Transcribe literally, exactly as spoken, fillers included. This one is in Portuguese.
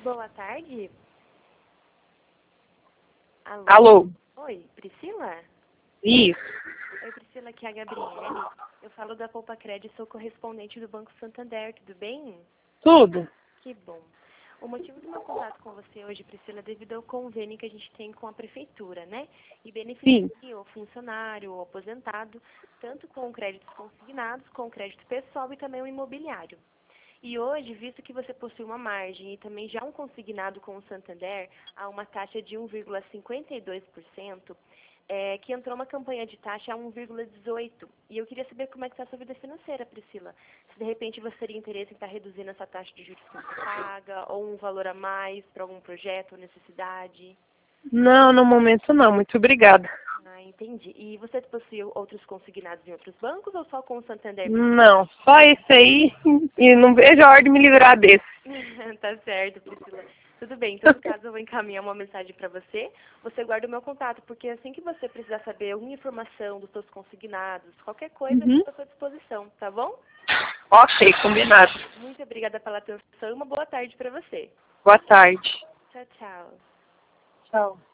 Boa tarde. Alô? Alô? Oi, Priscila? Isso. Oi, Priscila, aqui é a Gabriele. Eu falo da Poupa Crédito e sou correspondente do Banco Santander, tudo bem? Tudo? Que bom. O motivo do meu contato com você hoje, Priscila, é devido ao convênio que a gente tem com a prefeitura, né? E Sim. beneficia o funcionário, o aposentado, tanto com créditos consignados, com crédito pessoal e também o imobiliário. E hoje, visto que você possui uma margem e também já um consignado com o Santander a uma taxa de um vírgula cinquenta e dois por cento, é, que entrou uma campanha de taxa a um vírgula dezoito por cento. E eu queria saber como é que está a sua vida financeira, Priscila. Se de repente você teria interesse em estar reduzindo essa taxa de juros que você paga, ou um valor a mais para algum projeto ou necessidade. Não, no momento não. Muito obrigada. Ah, entendi. E você possui outros consignados em outros bancos ou só com o Santander? Não, só esse aí e não vejo a hora de me livrar desse. Tá certo, Priscila. Tudo bem, então no caso eu vou encaminhar uma mensagem para você. Você guarda o meu contato, porque assim que você precisar saber alguma informação dos seus consignados, qualquer coisa, eu Uhum. estou à sua disposição, tá bom? Ok, combinado. Muito obrigada pela atenção e uma boa tarde para você. Boa tarde. Tchau, tchau. Tchau.